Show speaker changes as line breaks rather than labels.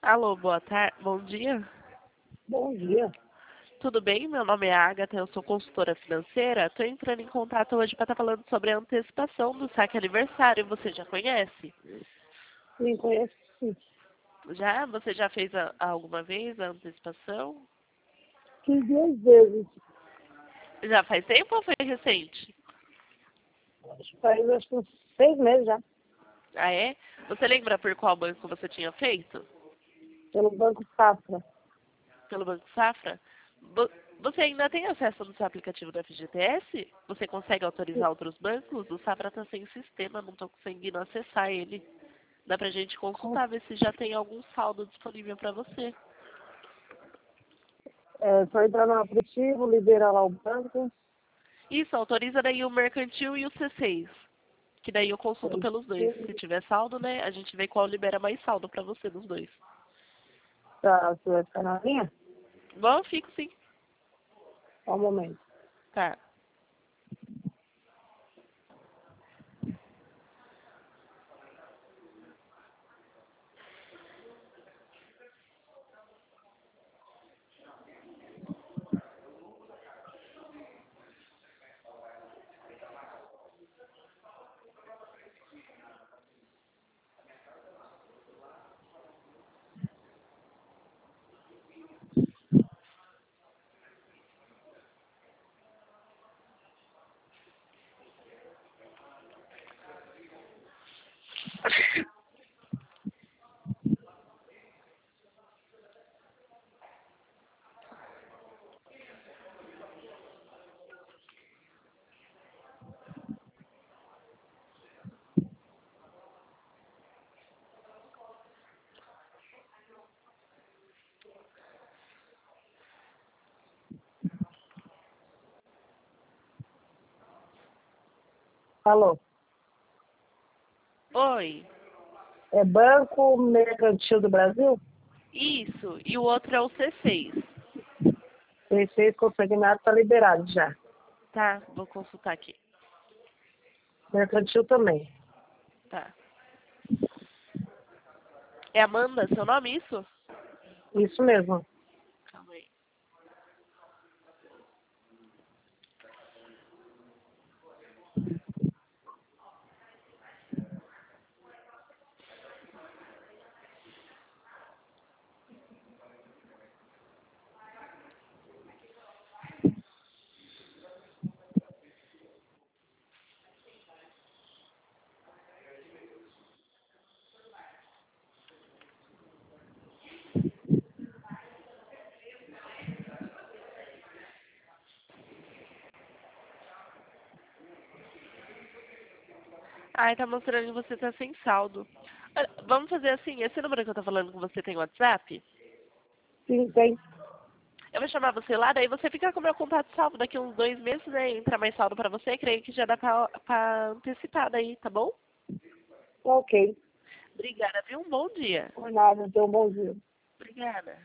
Alô, boa tarde, bom dia.
Bom dia.
Tudo bem? Meu nome é Agatha, eu sou consultora financeira. Estou entrando em contato hoje para estar falando sobre a antecipação do saque aniversário. Você já conhece?
Me conhece sim.
Já? Você já fez alguma vez a antecipação?
Fiz 2 vezes.
Já faz tempo ou foi recente?
Acho que uns 6 meses já.
Ah, é? Você lembra por qual banco você tinha feito?
Pelo Banco Safra.
Pelo Banco Safra? Vo- Você ainda tem acesso no seu aplicativo do FGTS? Você consegue autorizar outros bancos? O Safra está sem sistema, não estou conseguindo acessar ele. Dá pra gente consultar, ver se já tem algum saldo disponível para você.
É só entrar no aplicativo, libera lá o banco.
Isso, autoriza daí o mercantil e o C6. Que daí eu consulto pelos dois. Se tiver saldo, né, a gente vê qual libera mais saldo para você dos dois.
Tá, você vai ficar na linha?
Bom, eu fico sim.
Só um momento.
Tá.
Alô?
Oi.
É Banco Mercantil do Brasil?
Isso. E o outro é o C6.
C6 consignado está liberado já.
Tá, vou consultar aqui.
Mercantil também.
Tá. É Amanda, seu nome, isso?
Isso mesmo.
Calma aí. Ai, tá mostrando que você tá sem saldo. Olha, vamos fazer assim, esse número que eu tô falando com você tem WhatsApp?
Sim, tem.
Eu vou chamar você lá, daí você fica com o meu contato salvo. Daqui uns 2 meses, né, entra mais saldo pra você. Creio que já dá pra antecipar daí, tá bom?
Ok.
Obrigada, viu? Um bom dia.
Por nada, então bom dia.
Obrigada.